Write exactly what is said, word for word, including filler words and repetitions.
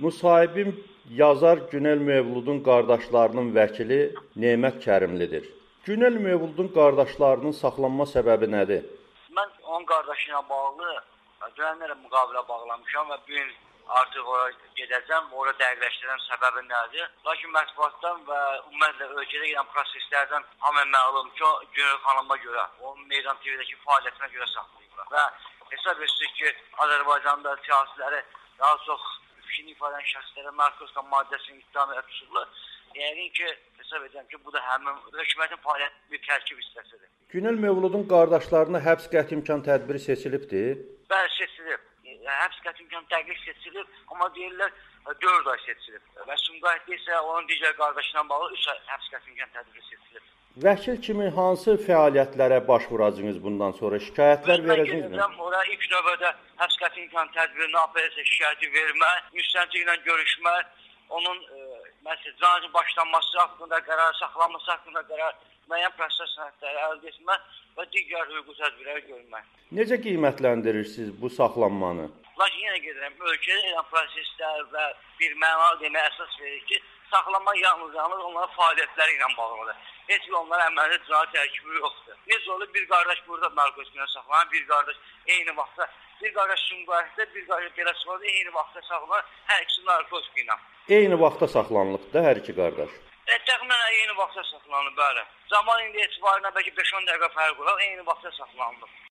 Müsahibim yazar Günel Mövludun qardaşlarının vəkili Nemət Kərimlidir. Günel Mövludun qardaşlarının saxlanma səbəbi nədir? Mən onun qardaşı ilə bağlı dünənlərlə müqavilə bağlamışam və bu gün artıq ora gedəcəm. Ora dəqiqləşdirən səbəbi nədir? Lakin mətbuatdan və ümumiyyətlə ölkədə gedən proseslərdən hamı məlum ki, Günel xanıma görə, onun Meydan T V-dəki fəaliyyətinə görə saxlayıblar. Və hesab etsək ki, Azərbaycanda siyasiləri daha çox fikrini ifadə edən şəxslərə narkotika maddəsinin ittiham tutulur. Yəqin ki, hesab edirəm ki, bu da həmin hökumətin fəaliyyətinin bir tərkib hissəsidir. Günel Mövludun qardaşlarına həbs qəti imkan tədbiri seçilibdir? Bəli, seçilib. Həbs qəti imkan tədbiri seçilib, amma deyirlər dörd ay seçilib. Və Sumqayıtda isə onun digər qardaşına bağlı üç ay həbs qəti imkan tədbiri seçilib. Vəkil kimi hansı fəaliyyətlərə baş vuracağınız bundan sonra? Şikayətlər verəcəksiniz mi? Ora ilk növbədə həbs qəti imkan tədbirini apellyasiya şikayəti vermək, müstəntiq ilə görüşmək, onun məsələn cinayətin başlanması haqqında qərar, saxlanması haqqında qərar, müəyyən proses sənədləri əldə etmək və digər hüquqi tədbirləri görmək. Necə qiymətləndirirsiniz bu saxlanmanı? Lakin yenə gedirəm, ölkədə edən proseslər və bir mənalı deməyə əsas verir ki, saxlanma yalnız yalnız onların fəaliyyətləri ilə bağlıdır. Heç bir onların əməlində cinayət tərkibi yoxdur. Necə olur, bir qardaş burada narkotiklə saxlanır, bir qardaş eyni vaxtda, bir qardaş Sumqayıtda, bir qardaş Beləçevada eyni vaxtda saxlanır, hər ikisi narkotiklə. Eyni vaxtda saxlanılıb da hər iki qardaş. E, təxminən eyni vaxtda saxlanılıb, bəli. Zaman indi etibarına bəlkə beş on dəqiqə fərq olar, eyni vaxtda saxlanılıb.